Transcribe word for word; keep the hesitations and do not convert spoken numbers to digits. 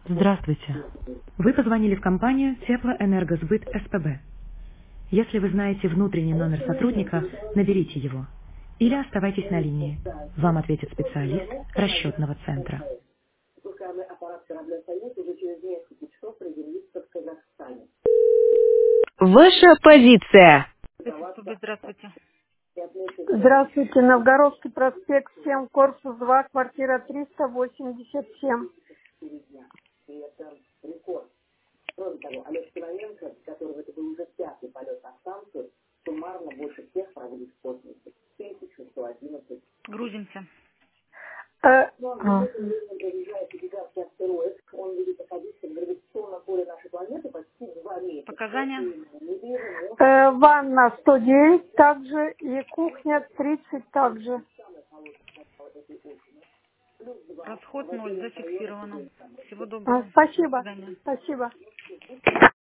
Здравствуйте. Вы позвонили в компанию Теплоэнергосбыт СПБ. Если вы знаете внутренний номер сотрудника, наберите его. Или оставайтесь на линии. Вам ответит специалист расчетного центра. Ваша позиция. СПБ, здравствуйте. Здравствуйте, Новгородский проспект семь, корпус два, квартира триста восемьдесят семь. Грузимся. Э, а. Показания. Э, ванна сто девять также и кухня тридцать также. Расход ноль зафиксировано. Всего А, доброго. До спасибо, свидания. спасибо.